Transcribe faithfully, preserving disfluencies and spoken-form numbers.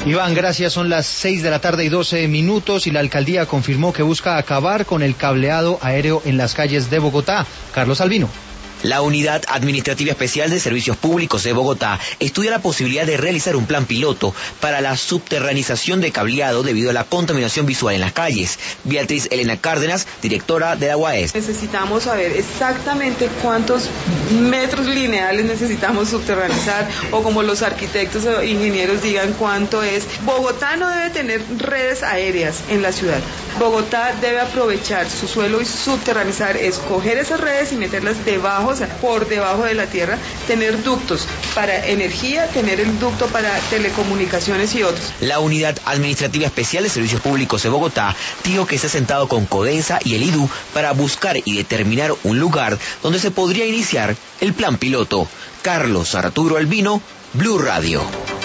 Iván, gracias. Son las seis de la tarde y doce minutos y la alcaldía confirmó que busca acabar con el cableado aéreo en las calles de Bogotá. Carlos Albino. La Unidad Administrativa Especial de Servicios Públicos de Bogotá estudia la posibilidad de realizar un plan piloto para la subterranización de cableado debido a la contaminación visual en las calles. Beatriz Elena Cárdenas, directora de la U A E S. Necesitamos saber exactamente cuántos metros lineales necesitamos subterranizar, o como los arquitectos o ingenieros digan cuánto es. Bogotá no debe tener redes aéreas en la ciudad. Bogotá debe aprovechar su suelo y subterranizar, escoger esas redes y meterlas debajo, o sea, por debajo de la tierra, tener ductos para energía, tener el ducto para telecomunicaciones y otros. La Unidad Administrativa Especial de Servicios Públicos de Bogotá dijo que se ha sentado con Codensa y el I D U para buscar y determinar un lugar donde se podría iniciar el plan piloto. Carlos Arturo Albino, Blue Radio.